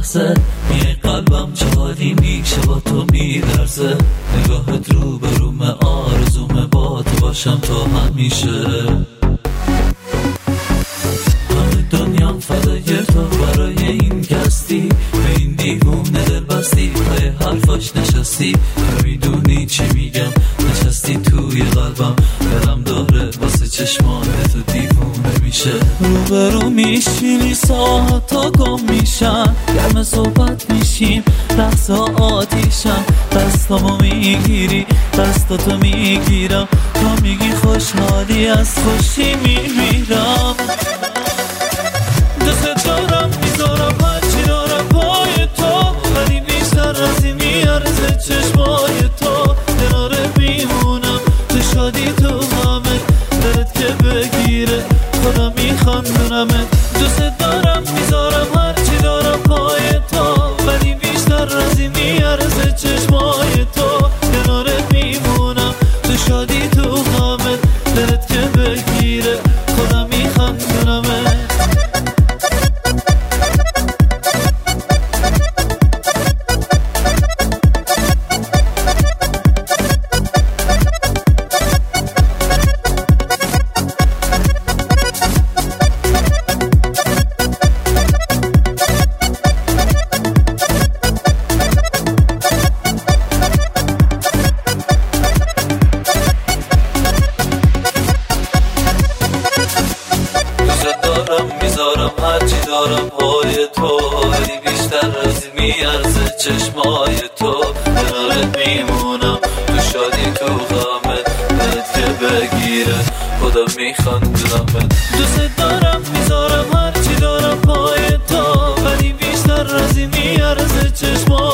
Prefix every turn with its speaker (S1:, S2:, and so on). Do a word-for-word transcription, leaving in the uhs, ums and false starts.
S1: لحظه میای قلبم چه حالی میشه با تو میلرزه نگاهت رو به رومه آرزومه با تو باشم تا همیشه همه دنیام فدای تو برای این گستی به این دیوونه دل بستی پای حرفاش نشستی تو میدونی چی میگم نشستی توی قلبم دلم داره واسه چشمان تو دیوونه میشه روبرو میشینی ساعت تا گم میشن گرم صحبت میشیم لحظه آتیشم دستامو میگیری دستاتو میگیرم تا میگی خوشحالی از خوشی میمیرم دوست دارم میذارم هرچی دارم پای تو ولی بیشتر از این میارزه چشمای تو کناره میمونم تو شادی تو همه دلت که بگیره خدا میخندونمه دوست دارم میذارم هرچی دارم پای تو ولی بیشتر از این میارزه چشمای تو کناره میمونم تو شادی تو همه دلت که بگیره خدا میخندونمه میذارم هرچی دارم پای تو ولی بیشتر از این میارزه چشمای تو کنارت میمونم تو شادی تو غمت دلت که بگیره خدا میخندونمت دوست دارم میذارم هرچی دارم پای تو ولی بیشتر از این میارزه چشمای